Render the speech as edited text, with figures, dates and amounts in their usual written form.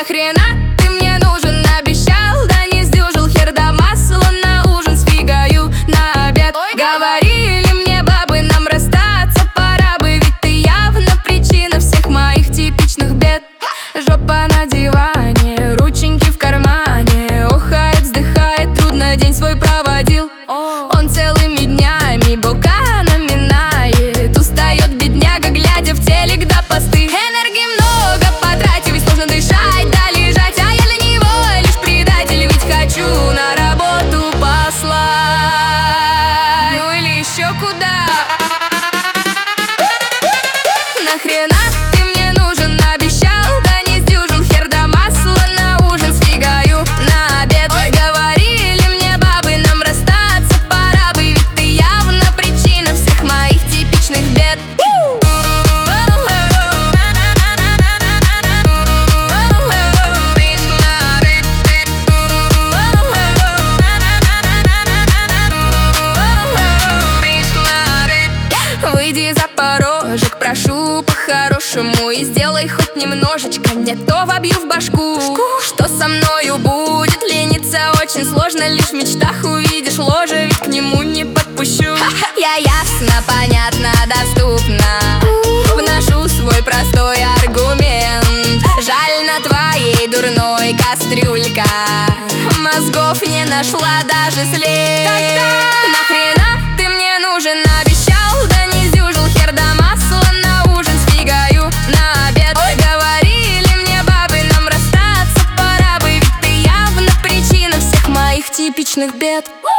Нахрена ты мне нужен, обещал, да не сдюжил. Хер да масло на ужин, сфигаю на обед. Говорили мне бабы, нам расстаться пора бы, ведь ты явно причина всех моих типичных бед. Жопа на диване, рученьки в кармане, охает, вздыхает, трудно день свой проводил. Он целыми днями бока наминает, устает бедняга, глядя в телек да посты. Энергии много потратил, ведь сложно дышать да лежать, а я для него лишь предатель, ведь хочу на работу послать, ну или еще куда. Нахрена ты мне нужен, обещал, да не сдюжил. Хер да масло на ужин, сфигаю на обед. Говорили мне бабы, нам расстаться пора бы, ведь ты явно причина всех моих типичных бед. Выйди за порожек, прошу по-хорошему, и сделай хоть немножечко, не то вобью в башку. Что со мною будет, лениться очень сложно, лишь в мечтах увидишь ложе, ведь к нему не подпущу. Я ясно, понятно, доступно вношу свой простой аргумент. Жаль, на твоей дурной кастрюлька мозгов не нашла даже след. Нахрена ты мне нужен, обещал, да не сдюжил. Хер да масло на ужин, сфигаю на обед. Говорили мне бабы, нам расстаться пора бы, ведь ты явно причина всех моих типичных бед.